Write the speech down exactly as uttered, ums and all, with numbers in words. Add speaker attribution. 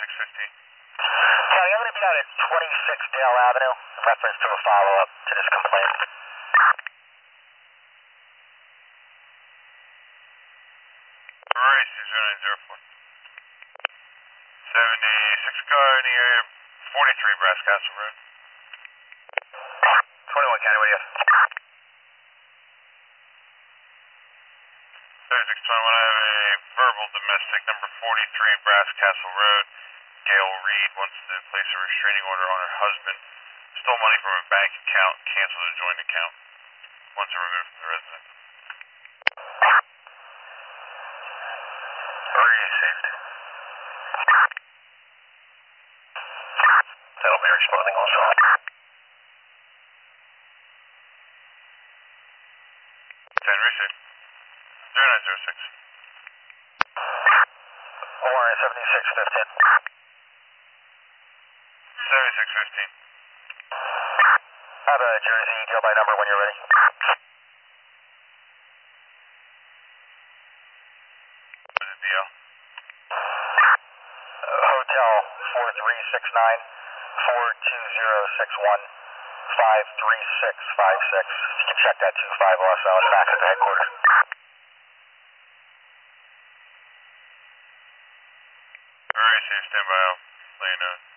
Speaker 1: fifteen.
Speaker 2: County, I'm going to be out at twenty-six Dale Avenue in reference to a follow-up to this complaint.
Speaker 1: Alright, zero nine zero four. seventy-six car in the area, forty-three Brass Castle Road.
Speaker 2: twenty-one County, what do you have?
Speaker 1: thirty-six twenty-one, I have a verbal domestic number forty-three Brass Castle Road. Gail Reed wants to place a restraining order on her husband. Stole money from a bank account, canceled a joint account. Wants her removed from the residence.
Speaker 2: Where are you received? That'll be responding also.
Speaker 1: ten received. zero nine zero six.
Speaker 2: Warren seventy-six fifteen.
Speaker 1: seventy-six fifteen.
Speaker 2: I have a Jersey deal by number when you're ready.
Speaker 1: What is the deal?
Speaker 2: Uh, Hotel four three six nine, four two zero six one, five three six five six. You can check that two five also. It's back at the headquarters.
Speaker 1: Alright, stand by. I'll let you know.